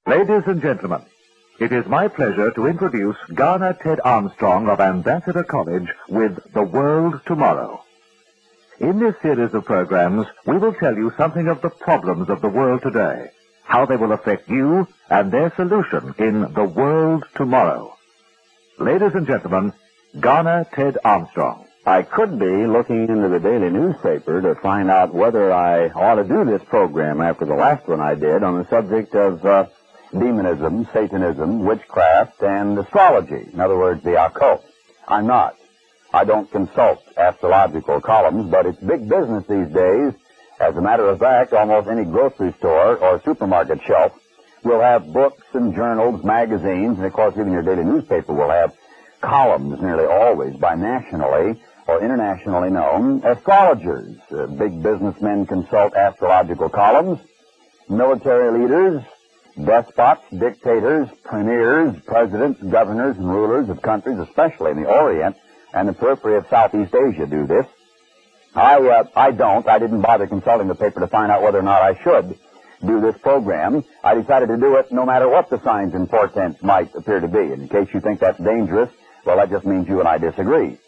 Ladies and gentlemen, it is my pleasure to introduce Garner Ted Armstrong of Ambassador College with The World Tomorrow. In this series of programs, we will tell you something of the problems of the world today, how they will affect you, and their solution in The World Tomorrow. Ladies and gentlemen, Garner Ted Armstrong. I could be looking into the daily newspaper to find out whether I ought to do this program after the last one I did on the subject of demonism, Satanism, witchcraft, and astrology. In other words, the occult. I'm not. I don't consult astrological columns, but it's big business these days. As a matter of fact, almost any grocery store or supermarket shelf will have books and journals, magazines, and of course even your daily newspaper will have columns nearly always by nationally or internationally known astrologers. Big businessmen consult astrological columns. Military leaders, despots, dictators, premiers, presidents, governors, and rulers of countries, especially in the Orient and the periphery of Southeast Asia, do this. I don't. I didn't bother consulting the paper to find out whether or not I should do this program. I decided to do it no matter what the signs and portents might appear to be. And in case you think that's dangerous, well, that just means you and I disagree.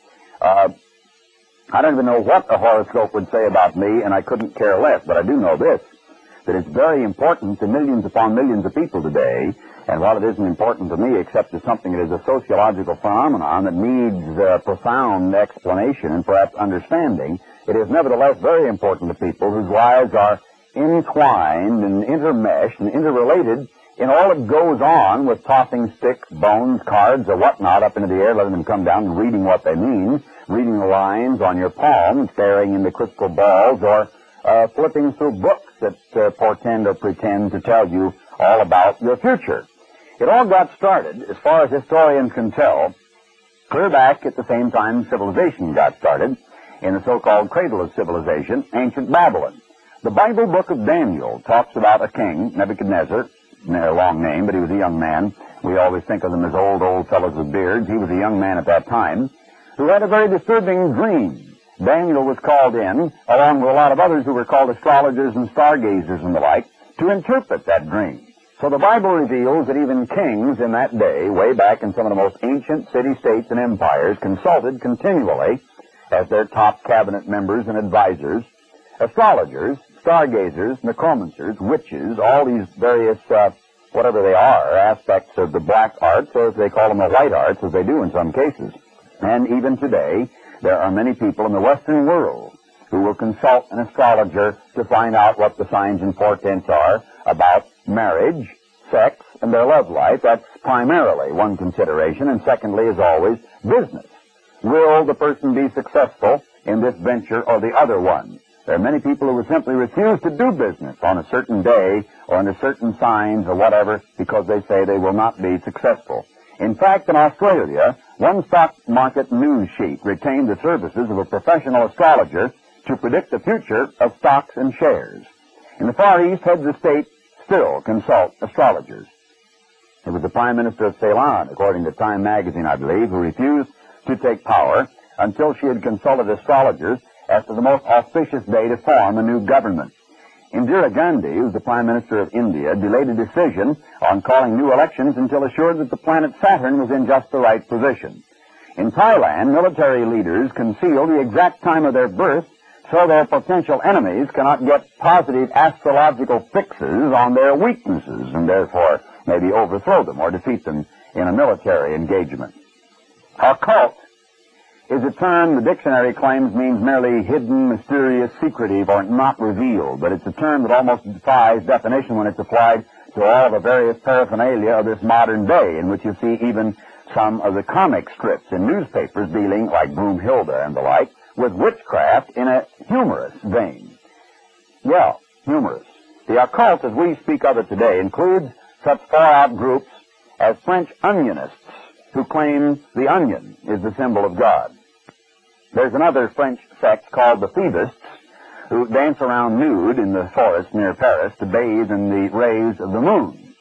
I don't even know what a horoscope would say about me, and I couldn't care less, but I do know this, that it's very important to millions upon millions of people today, and while it isn't important to me except as something that is a sociological phenomenon that needs profound explanation and perhaps understanding, it is nevertheless very important to people whose lives are entwined and intermeshed and interrelated in all that goes on with tossing sticks, bones, cards, or whatnot up into the air, letting them come down and reading what they mean, reading the lines on your palm, staring into crystal balls, or flipping through books that portend or pretend to tell you all about your future. It all got started, as far as historians can tell, clear back at the same time civilization got started, in the so-called cradle of civilization, ancient Babylon. The Bible book of Daniel talks about a king, Nebuchadnezzar, a long name, but he was a young man. We always think of them as old fellows with beards. He was a young man at that time who had a very disturbing dream. Daniel was called in, along with a lot of others who were called astrologers and stargazers and the like, to interpret that dream. So the Bible reveals that even kings in that day, way back in some of the most ancient city-states and empires, consulted continually, as their top cabinet members and advisors, astrologers, stargazers, necromancers, witches, all these various, whatever they are, aspects of the black arts, or as they call them the white arts, as they do in some cases. And even today, there are many people in the Western world who will consult an astrologer to find out what the signs and portents are about marriage, sex, and their love life. That's primarily one consideration. And secondly, as always, business. Will the person be successful in this venture or the other one? There are many people who will simply refuse to do business on a certain day or under certain signs or whatever because they say they will not be successful. In fact, in Australia, one stock market news sheet retained the services of a professional astrologer to predict the future of stocks and shares. In the Far East, heads of state still consult astrologers. It was the Prime Minister of Ceylon, according to Time magazine, I believe, who refused to take power until she had consulted astrologers as to the most auspicious day to form a new government. Indira Gandhi, who's the Prime Minister of India, delayed a decision on calling new elections until assured that the planet Saturn was in just the right position. In Thailand, military leaders conceal the exact time of their birth so their potential enemies cannot get positive astrological fixes on their weaknesses and therefore maybe overthrow them or defeat them in a military engagement. Occult is a term the dictionary claims means merely hidden, mysterious, secretive, or not revealed, but it's a term that almost defies definition when it's applied to all the various paraphernalia of this modern day, in which you see even some of the comic strips in newspapers dealing, like Broomhilda and the like, with witchcraft in a humorous vein. Well, humorous. The occult, as we speak of it today, includes such far-out groups as French onionists, who claim the onion is the symbol of God. There's another French sect called the Thievists, who dance around nude in the forest near Paris to bathe in the rays of the moon.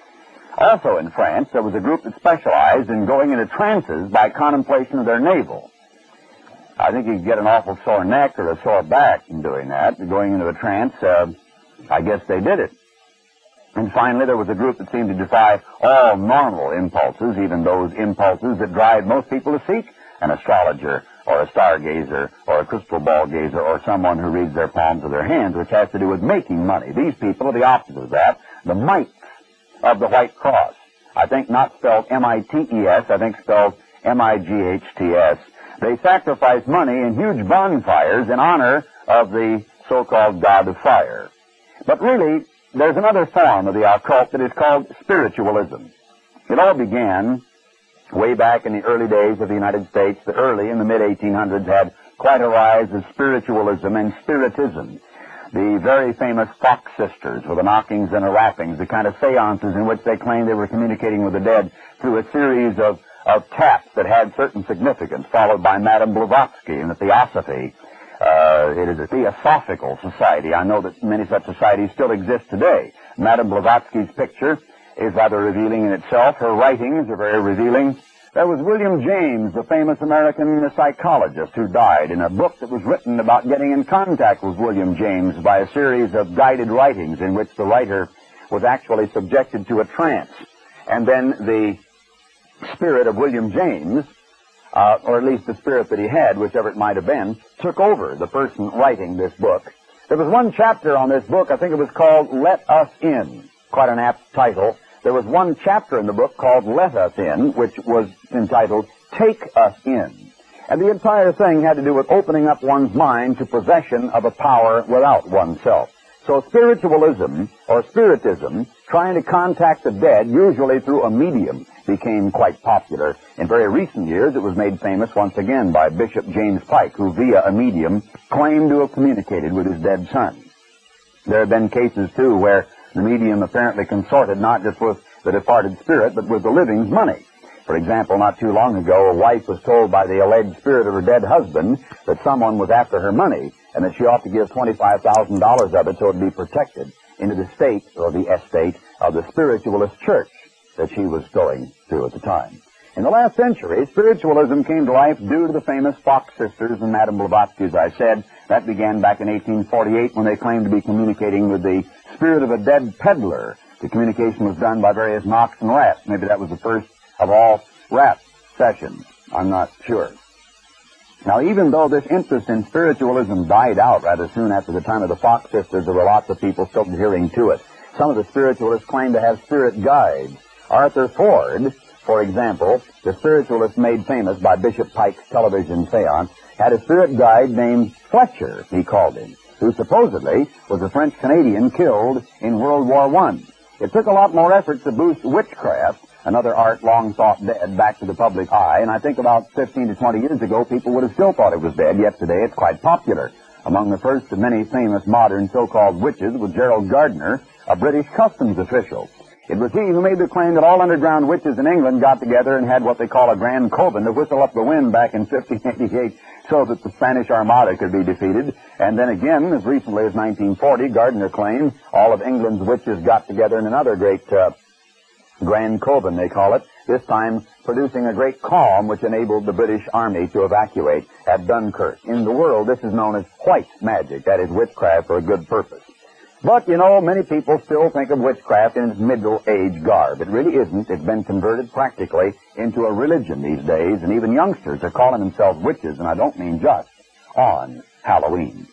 Also in France, there was a group that specialized in going into trances by contemplation of their navel. I think you could get an awful sore neck or a sore back in doing that, going into a trance. I guess they did it. And finally, there was a group that seemed to defy all normal impulses, even those impulses that drive most people to seek an astrologer or a stargazer or a crystal ball gazer or someone who reads their palms of their hands, which has to do with making money. These people are the opposite of that, the mites of the White Cross. I think not spelled M-I-T-E-S, I think spelled M-I-G-H-T-S. They sacrifice money in huge bonfires in honor of the so-called God of Fire. But really, there's another form of the occult that is called spiritualism. It all began way back in the early days of the United States. The early, in the mid-1800s, had quite a rise of spiritualism and spiritism. The very famous Fox sisters, with the knockings and the rappings, the kind of seances in which they claimed they were communicating with the dead through a series of taps that had certain significance, followed by Madame Blavatsky and the Theosophy. It is a theosophical society. I know that many such societies still exist today. Madame Blavatsky's picture is rather revealing in itself. Her writings are very revealing. There was William James, the famous American psychologist, who died in a book that was written about getting in contact with William James by a series of guided writings in which the writer was actually subjected to a trance. And then the spirit of William James, or at least the spirit that he had, whichever it might have been, took over the person writing this book. There was one chapter on this book, I think it was called Let Us In, quite an apt title. There was one chapter in the book called Let Us In, which was entitled Take Us In. And the entire thing had to do with opening up one's mind to possession of a power without oneself. So spiritualism, or spiritism, trying to contact the dead, usually through a medium, became quite popular. In very recent years, it was made famous once again by Bishop James Pike, who via a medium claimed to have communicated with his dead son. There have been cases, too, where the medium apparently consorted not just with the departed spirit, but with the living's money. For example, not too long ago, a wife was told by the alleged spirit of her dead husband that someone was after her money and that she ought to give $25,000 of it so it would be protected into the state or the estate of the spiritualist church that she was going through at the time. In the last century, spiritualism came to life due to the famous Fox sisters and Madame Blavatsky, as I said. That began back in 1848 when they claimed to be communicating with the spirit of a dead peddler. The communication was done by various knocks and raps. Maybe that was the first of all rap sessions. I'm not sure. Now, even though this interest in spiritualism died out rather soon after the time of the Fox sisters, there were lots of people still adhering to it. Some of the spiritualists claimed to have spirit guides. Arthur Ford, for example, the spiritualist made famous by Bishop Pike's television seance, had a spirit guide named Fletcher, he called him, who supposedly was a French-Canadian killed in World War I. It took a lot more effort to boost witchcraft, another art long thought dead, back to the public eye, and I think about 15 to 20 years ago people would have still thought it was dead, yet today it's quite popular. Among the first of many famous modern so-called witches was Gerald Gardner, a British customs official. It was he who made the claim that all underground witches in England got together and had what they call a Grand Coven to whistle up the wind back in 1588 so that the Spanish Armada could be defeated. And then again, as recently as 1940, Gardner claimed all of England's witches got together in another great Grand Coven, they call it, this time producing a great calm which enabled the British Army to evacuate at Dunkirk. In the world, this is known as white magic, that is witchcraft for a good purpose. But, you know, many people still think of witchcraft in its middle-age garb. It really isn't. It's been converted practically into a religion these days, and even youngsters are calling themselves witches, and I don't mean just on Halloween.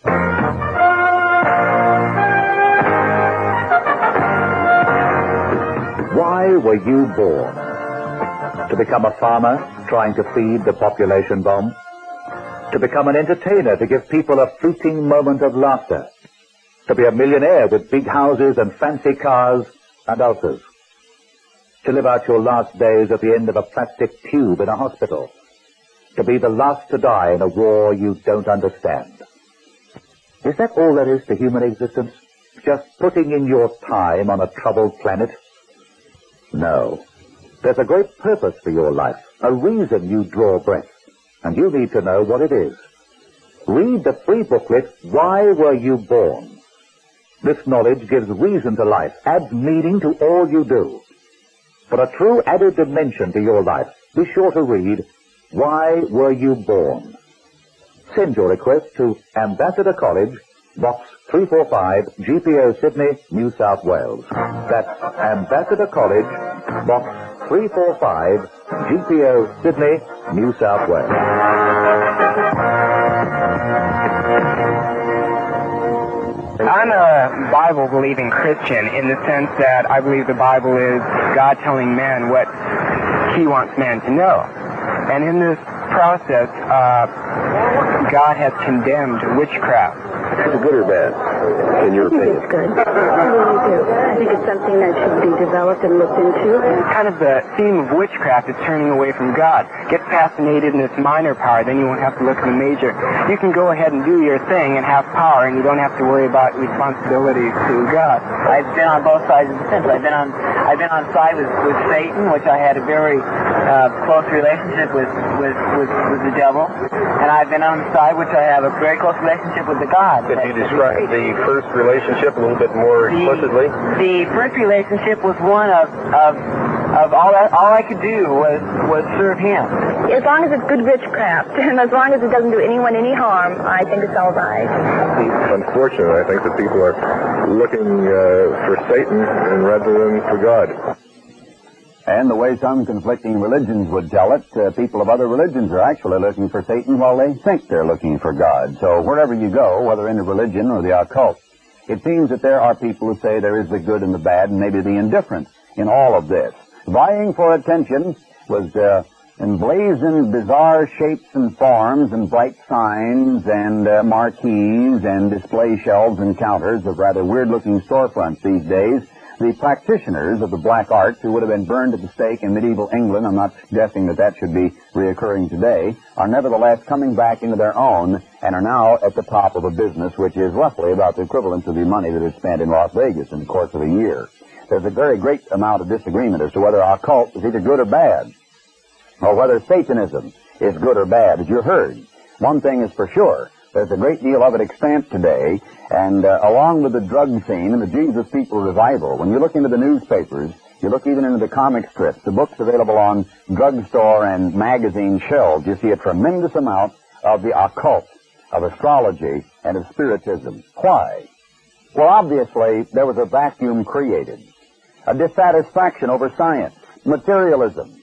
Why were you born? To become a farmer trying to feed the population bomb? To become an entertainer to give people a fleeting moment of laughter? To be a millionaire with big houses and fancy cars and ulcers? To live out your last days at the end of a plastic tube in a hospital? To be the last to die in a war you don't understand? Is that all there is to human existence? Just putting in your time on a troubled planet? No. There's a great purpose for your life, a reason you draw breath, and you need to know what it is. Read the free booklet, Why Were You Born? This knowledge gives reason to life, adds meaning to all you do. For a true added dimension to your life, be sure to read, Why Were You Born? Send your request to Ambassador College, Box 345, GPO Sydney, New South Wales. That's Ambassador College, Box 345, GPO Sydney, New South Wales. I'm a Bible-believing Christian in the sense that I believe the Bible is God telling man what he wants man to know. And in this process, God has condemned witchcraft. Is it good or bad, in your opinion? It's good. I really do. I think it's something that should be developed and looked into. Kind of the theme of witchcraft is turning away from God. Get fascinated in this minor power, then you won't have to look at the major. You can go ahead and do your thing and have power, and you don't have to worry about responsibilities to God. I've been on both sides of the fence. I've been on side with Satan, which I had a very close relationship with the devil, and I've been on the side which I have a very close relationship with the God. Could you describe the first relationship a little bit more explicitly? The first relationship was one of all I could do was serve him. As long as it's good witchcraft, and as long as it doesn't do anyone any harm, I think it's all right. Unfortunately, I think that people are looking for Satan rather than for God. And the way some conflicting religions would tell it, people of other religions are actually looking for Satan while they think they're looking for God. So wherever you go, whether into religion or the occult, it seems that there are people who say there is the good and the bad and maybe the indifferent in all of this. Vying for attention was emblazoned bizarre shapes and forms and bright signs and marquees and display shelves and counters of rather weird-looking storefronts these days. The practitioners of the black arts who would have been burned at the stake in medieval England, I'm not suggesting that should be reoccurring today, are nevertheless coming back into their own and are now at the top of a business which is roughly about the equivalent of the money that is spent in Las Vegas in the course of a year. There's a very great amount of disagreement as to whether our cult is either good or bad, or whether Satanism is good or bad. As you heard, one thing is for sure. There's a great deal of it extant today, and along with the drug scene and the Jesus People revival, when you look into the newspapers, you look even into the comic strips, the books available on drugstore and magazine shelves, you see a tremendous amount of the occult, of astrology, and of spiritism. Why? Well, obviously, there was a vacuum created, a dissatisfaction over science, materialism,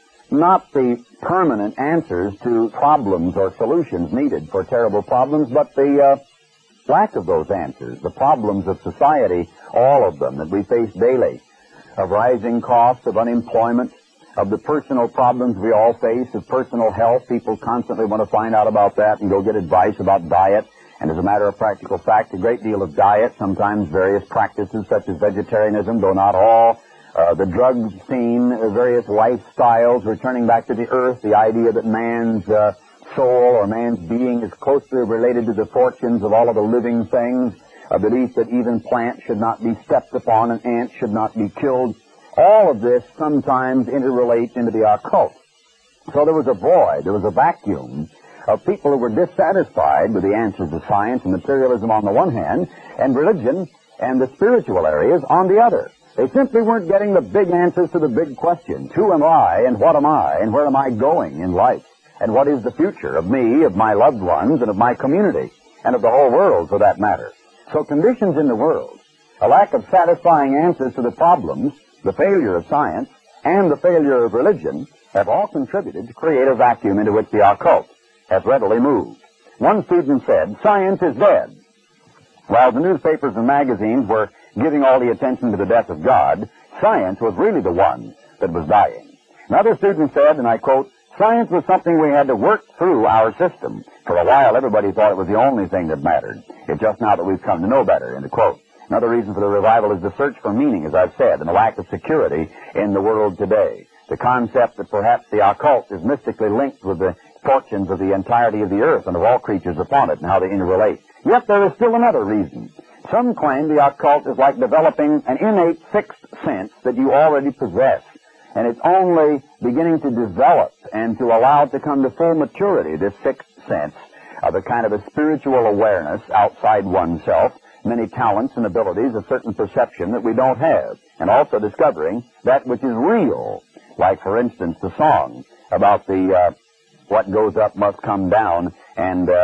not the permanent answers to problems or solutions needed for terrible problems, but the lack of those answers, the problems of society, all of them that we face daily, of rising costs, of unemployment, of the personal problems we all face, of personal health. People constantly want to find out about that and go get advice about diet. And as a matter of practical fact, a great deal of diet, sometimes various practices such as vegetarianism, though not all, the drug scene, various lifestyles, returning back to the earth, the idea that man's soul or man's being is closely related to the fortunes of all of the living things, a belief that even plants should not be stepped upon and ants should not be killed. All of this sometimes interrelates into the occult. So there was a void, there was a vacuum of people who were dissatisfied with the answers of science and materialism on the one hand, and religion and the spiritual areas on the other. They simply weren't getting the big answers to the big questions. Who am I, and what am I, and where am I going in life? And what is the future of me, of my loved ones, and of my community, and of the whole world, for that matter? So conditions in the world, a lack of satisfying answers to the problems, the failure of science, and the failure of religion have all contributed to create a vacuum into which the occult has readily moved. One student said, "Science is dead." While the newspapers and magazines were giving all the attention to the death of God, science was really the one that was dying. Another student said, and I quote, "Science was something we had to work through our system. For a while, everybody thought it was the only thing that mattered. It's just now that we've come to know better," end of quote. Another reason for the revival is the search for meaning, as I've said, and the lack of security in the world today. The concept that perhaps the occult is mystically linked with the fortunes of the entirety of the earth and of all creatures upon it and how they interrelate. Yet there is still another reason. Some claim the occult is like developing an innate sixth sense that you already possess, and it's only beginning to develop and to allow it to come to full maturity, this sixth sense of a kind of a spiritual awareness outside oneself, many talents and abilities, a certain perception that we don't have, and also discovering that which is real, like, for instance, the song about the what goes up must come down, and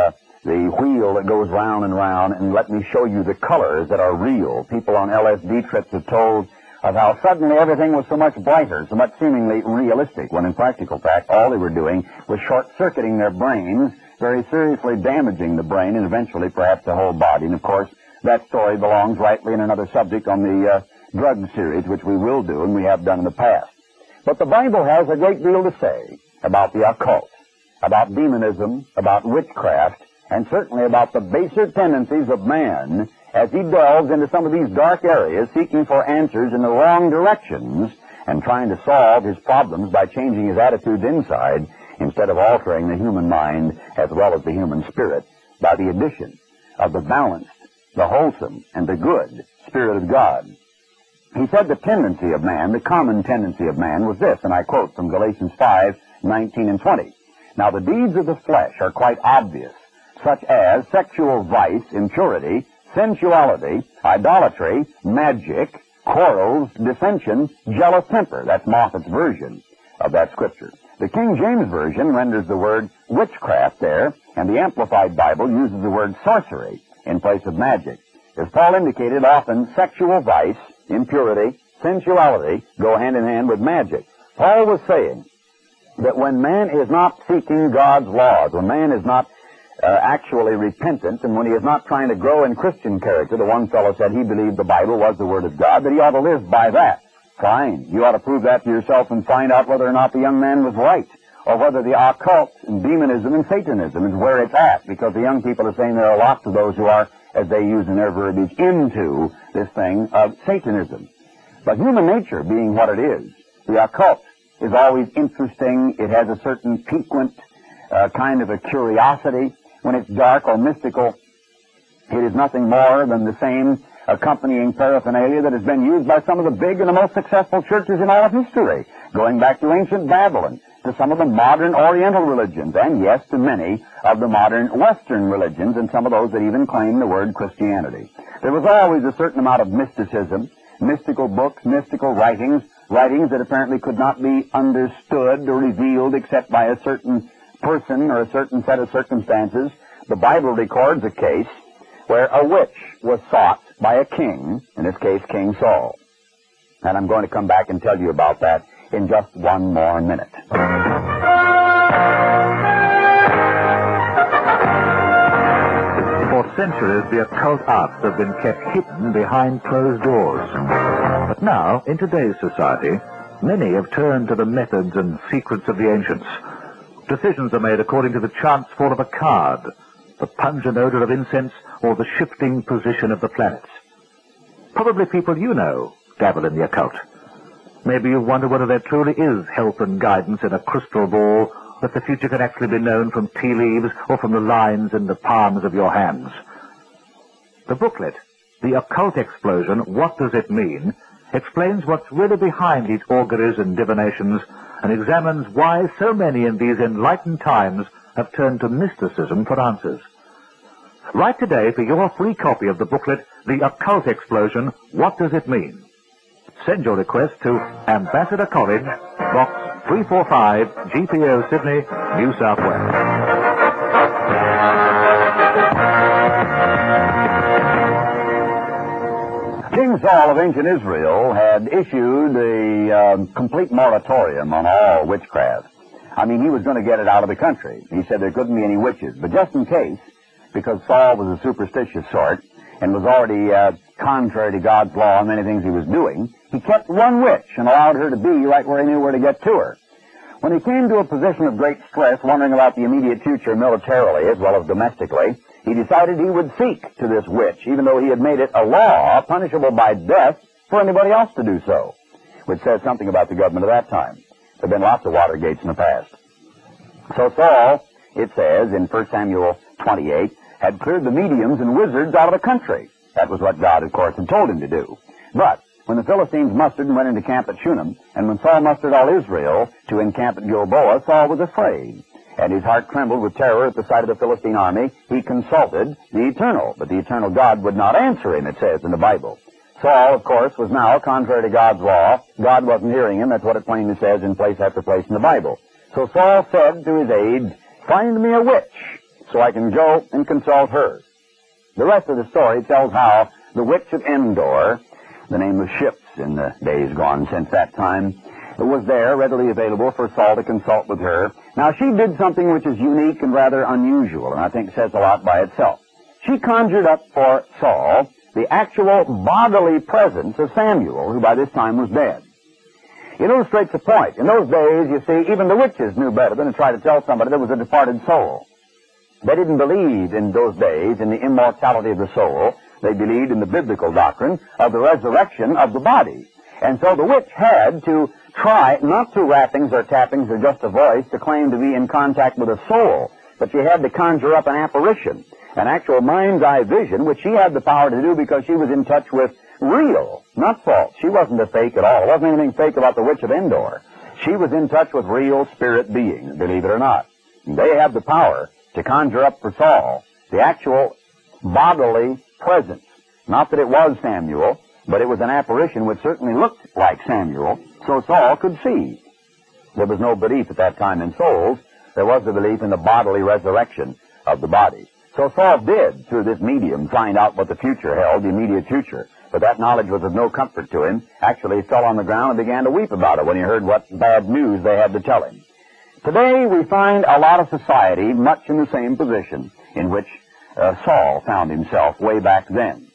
the wheel that goes round and round, and let me show you the colors that are real. People on LSD trips have told of how suddenly everything was so much brighter, so much seemingly realistic, when in practical fact all they were doing was short-circuiting their brains, very seriously damaging the brain and eventually perhaps the whole body. And of course, that story belongs rightly in another subject on the drug series, which we will do and we have done in the past. But the Bible has a great deal to say about the occult, about demonism, about witchcraft, and certainly about the baser tendencies of man as he delves into some of these dark areas, seeking for answers in the wrong directions and trying to solve his problems by changing his attitudes inside instead of altering the human mind as well as the human spirit by the addition of the balanced, the wholesome, and the good Spirit of God. He said the tendency of man, the common tendency of man, was this, and I quote from Galatians 5:19 and 20. Now the deeds of the flesh are quite obvious, such as sexual vice, impurity, sensuality, idolatry, magic, quarrels, dissension, jealous temper. That's Moffat's version of that scripture. The King James Version renders the word witchcraft there, and the Amplified Bible uses the word sorcery in place of magic. As Paul indicated, often sexual vice, impurity, sensuality go hand in hand with magic. Paul was saying that when man is not seeking God's laws, when man is not actually repentant, and when he is not trying to grow in Christian character, the one fellow said he believed the Bible was the Word of God, that he ought to live by that. Fine. You ought to prove that to yourself and find out whether or not the young man was right, or whether the occult and demonism and Satanism is where it's at, because the young people are saying there are lots of those who are, as they use in their verbiage, into this thing of Satanism. But human nature being what it is, the occult is always interesting. It has a certain piquant kind of a curiosity. When it's dark or mystical, it is nothing more than the same accompanying paraphernalia that has been used by some of the big and the most successful churches in all of history, going back to ancient Babylon, to some of the modern Oriental religions, and yes, to many of the modern Western religions, and some of those that even claim the word Christianity. There was always a certain amount of mysticism, mystical books, mystical writings that apparently could not be understood or revealed except by a certain person or a certain set of circumstances. The Bible records a case where a witch was sought by a king, in this case King Saul. And I'm going to come back and tell you about that in just one more minute. For centuries, the occult arts have been kept hidden behind closed doors. But now, in today's society, many have turned to the methods and secrets of the ancients. Decisions are made according to the chance fall of a card, the pungent odor of incense, or the shifting position of the planets. Probably people you know dabble in the occult. Maybe you wonder whether there truly is help and guidance in a crystal ball, that the future can actually be known from tea leaves or from the lines in the palms of your hands. The booklet, The Occult Explosion, What Does It Mean?, explains what's really behind these auguries and divinations and examines why so many in these enlightened times have turned to mysticism for answers. Write today for your free copy of the booklet, The Occult Explosion, What Does It Mean? Send your request to Ambassador College, Box 345, GPO, Sydney, New South Wales. King Saul of ancient Israel had issued a complete moratorium on all witchcraft. I mean, he was going to get it out of the country. He said there couldn't be any witches. But just in case, because Saul was a superstitious sort and was already contrary to God's law and many things he was doing, he kept one witch and allowed her to be right where he knew where to get to her. When he came to a position of great stress, wondering about the immediate future militarily as well as domestically, he decided he would seek to this witch, even though he had made it a law punishable by death for anybody else to do so, which says something about the government of that time. There have been lots of Watergates in the past. So Saul, it says in 1 Samuel 28, had cleared the mediums and wizards out of the country. That was what God, of course, had told him to do. But when the Philistines mustered and went into camp at Shunem, and when Saul mustered all Israel to encamp at Gilboa, Saul was afraid, and his heart trembled with terror at the sight of the Philistine army. He consulted the Eternal, but the Eternal God would not answer him, it says in the Bible. Saul, of course, was now contrary to God's law. God wasn't hearing him. That's what it plainly says in place after place in the Bible. So Saul said to his aides, "Find me a witch so I can go and consult her. The rest of the story tells how the Witch of Endor, the name of ships in the days gone since that time, was there, readily available for Saul to consult with her. Now, she did something which is unique and rather unusual, and I think says a lot by itself. She conjured up for Saul the actual bodily presence of Samuel, who by this time was dead. It illustrates the point. In those days, you see, even the witches knew better than to try to tell somebody there was a departed soul. They didn't believe in those days in the immortality of the soul. They believed in the biblical doctrine of the resurrection of the body. And so the witch had to try, not through rappings or tappings or just a voice, to claim to be in contact with a soul, but she had to conjure up an apparition, an actual mind's eye vision, which she had the power to do because she was in touch with real, not false. She wasn't a fake at all. There wasn't anything fake about the Witch of Endor. She was in touch with real spirit beings, believe it or not. And they had the power to conjure up for Saul the actual bodily presence. Not that it was Samuel, but it was an apparition which certainly looked like Samuel, so Saul could see. There was no belief at that time in souls. There was the belief in the bodily resurrection of the body. So Saul did, through this medium, find out what the future held, the immediate future. But that knowledge was of no comfort to him. Actually, he fell on the ground and began to weep about it when he heard what bad news they had to tell him. Today, we find a lot of society much in the same position in which Saul found himself way back then.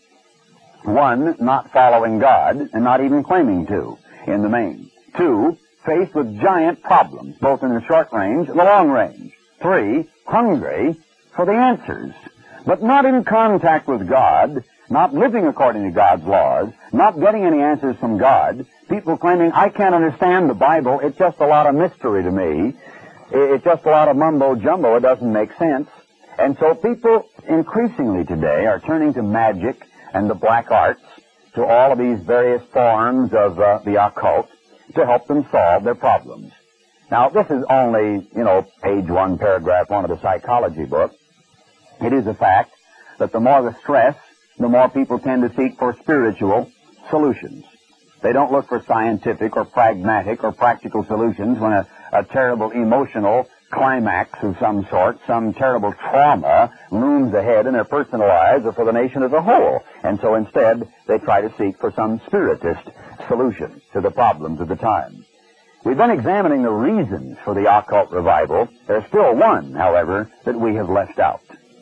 One, not following God and not even claiming to in the main. Two, faced with giant problems, both in the short range and the long range. Three, hungry for the answers, but not in contact with God, not living according to God's laws, not getting any answers from God. People claiming, I can't understand the Bible, it's just a lot of mystery to me. It's just a lot of mumbo-jumbo, it doesn't make sense. And so people increasingly today are turning to magic and the black arts, to all of these various forms of the occult, to help them solve their problems. Now, this is only, page 1, paragraph 1 of the psychology book. It is a fact that the more the stress, the more people tend to seek for spiritual solutions. They don't look for scientific or pragmatic or practical solutions when a terrible emotional climax of some sort, some terrible trauma looms ahead in their personal lives or for the nation as a whole. And so instead, they try to seek for some spiritist solution to the problems of the time. We've been examining the reasons for the occult revival. There's still one, however, that we have left out.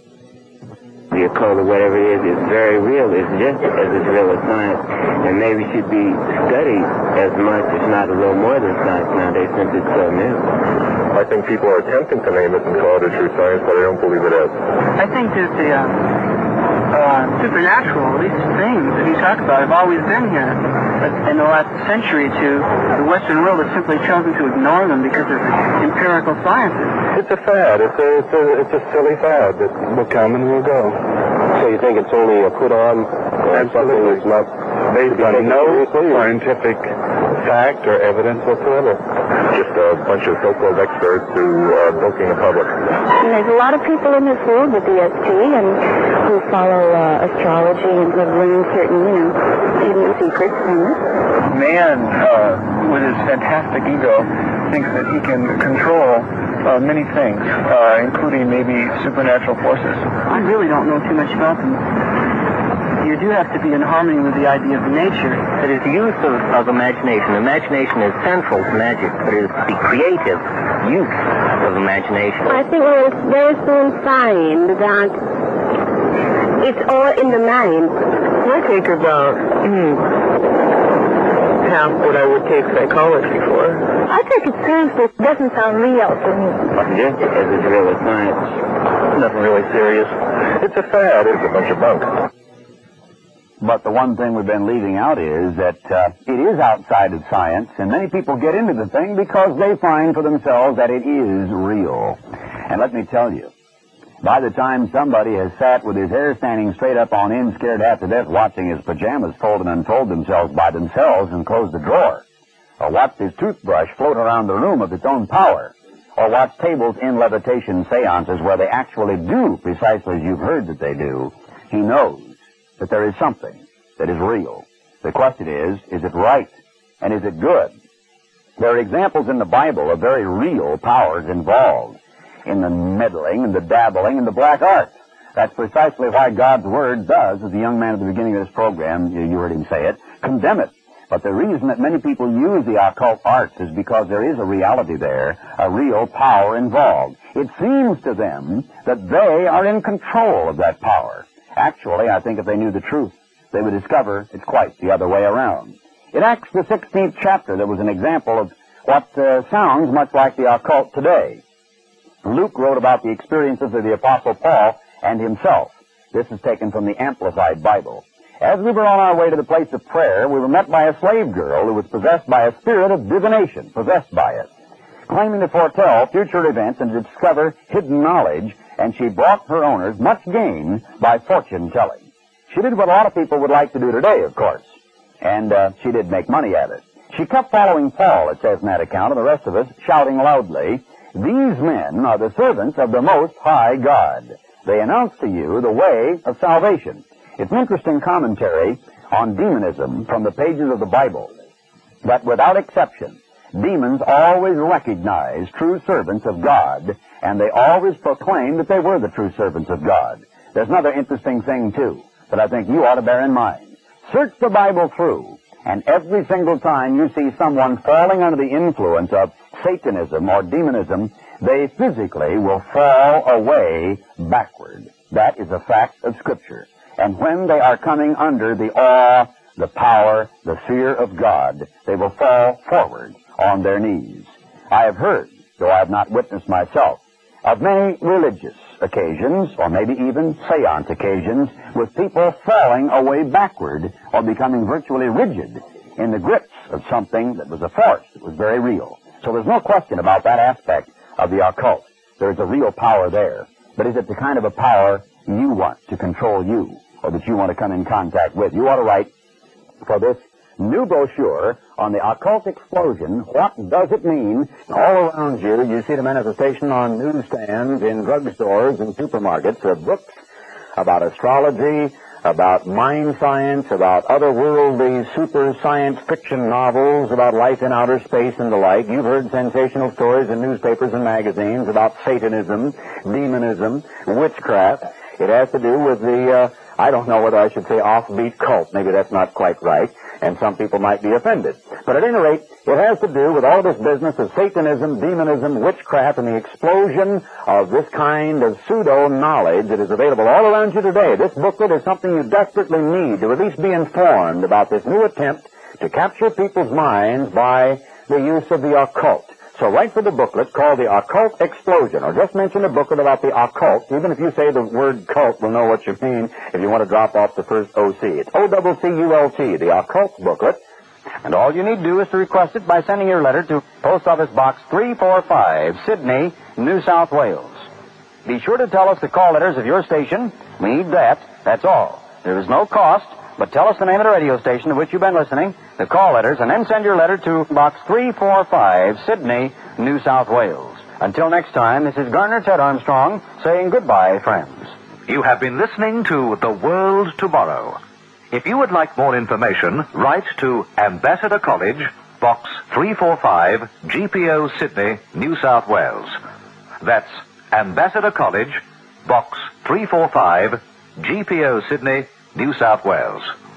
The occult or whatever it is very real. It's just as real as science, and maybe should be studied as much, if not a little more than science nowadays, since it's so new. I think people are attempting to name it and call it a true science, but I don't believe it is. I think that the supernatural, these things that you talk about, have always been here. But in the last century or two, the Western world has simply chosen to ignore them because of empirical sciences. It's a fad. It's a silly fad that will come and will go. So you think it's only a put on? Absolutely. It's not based on no scientific fact or evidence whatsoever. Just a bunch of so-called experts who are bilking the public. And there's a lot of people in this world with ESP and who follow astrology and who have learned certain, hidden secrets from this. Man, with his fantastic ego, thinks that he can control many things, including maybe supernatural forces. I really don't know too much about them. You do have to be in harmony with the idea of nature. It is the use of imagination. Imagination is central to magic, but it is the creative use of imagination. I think we'll very soon find that it's all in the mind. I take about half what I would take psychology for. I take it seriously. It doesn't sound real to me. Just as real as science. Nothing really serious. It's a fad. It's a bunch of bunk. But the one thing we've been leaving out is that it is outside of science, and many people get into the thing because they find for themselves that it is real. And let me tell you, by the time somebody has sat with his hair standing straight up on end, scared half to death, watching his pajamas fold and unfold themselves by themselves and close the drawer, or watched his toothbrush float around the room of its own power, or watched tables in levitation seances where they actually do precisely as you've heard that they do, he knows that there is something that is real. The question is it right? And is it good? There are examples in the Bible of very real powers involved. in the meddling and the dabbling and the black arts. That's precisely why God's Word does, as the young man at the beginning of this program, you heard him say it, condemn it. But the reason that many people use the occult arts is because there is a reality there, a real power involved. It seems to them that they are in control of that power. Actually, I think if they knew the truth, they would discover it's quite the other way around. In Acts, the 16th chapter, there was an example of what sounds much like the occult today. Luke wrote about the experiences of the Apostle Paul and himself. This is taken from the Amplified Bible. As we were on our way to the place of prayer, we were met by a slave girl who was possessed by a spirit of divination, possessed by it, claiming to foretell future events and to discover hidden knowledge, and she brought her owners much gain by fortune-telling. She did what a lot of people would like to do today, of course, and she did make money at it. She kept following Paul, it says in that account, and the rest of us, shouting loudly, "These men are the servants of the Most High God. They announce to you the way of salvation." It's an interesting commentary on demonism from the pages of the Bible, that without exception, demons always recognize true servants of God, and they always proclaim that they were the true servants of God. There's another interesting thing, too, that I think you ought to bear in mind. Search the Bible through, and every single time you see someone falling under the influence of Satanism or demonism, they physically will fall away backward. That is a fact of Scripture. And when they are coming under the awe, the power, the fear of God, they will fall forward on their knees. I have heard, though I have not witnessed myself, of many religious occasions, or maybe even seance occasions, with people falling away backward or becoming virtually rigid in the grips of something that was a force that was very real. So there's no question about that aspect of the occult. There's a real power there. But is it the kind of a power you want to control you, or that you want to come in contact with? You ought to write for this new brochure on the occult explosion. What does it mean? All around you, you see the manifestation on newsstands, in drugstores, and supermarkets of books about astrology, about mind science, about otherworldly super science fiction novels, about life in outer space and the like. You've heard sensational stories in newspapers and magazines about Satanism, demonism, witchcraft. It has to do with the, I don't know whether I should say offbeat cult. Maybe that's not quite right, and some people might be offended. But at any rate, it has to do with all this business of Satanism, demonism, witchcraft, and the explosion of this kind of pseudo-knowledge that is available all around you today. This booklet is something you desperately need to at least be informed about this new attempt to capture people's minds by the use of the occult. So write for the booklet called The Occult Explosion, or just mention a booklet about the occult. Even if you say the word cult, we'll know what you mean if you want to drop off the first O-C. It's O-C-C-U-L-T, The Occult Booklet. And all you need to do is to request it by sending your letter to Post Office Box 345, Sydney, New South Wales. Be sure to tell us the call letters of your station. We need that. That's all. There is no cost, but tell us the name of the radio station to which you've been listening, the call letters, and then send your letter to Box 345, Sydney, New South Wales. Until next time, this is Garner Ted Armstrong saying goodbye, friends. You have been listening to The World Tomorrow. If you would like more information, write to Ambassador College, Box 345, GPO, Sydney, New South Wales. That's Ambassador College, Box 345, GPO, Sydney, New South Wales.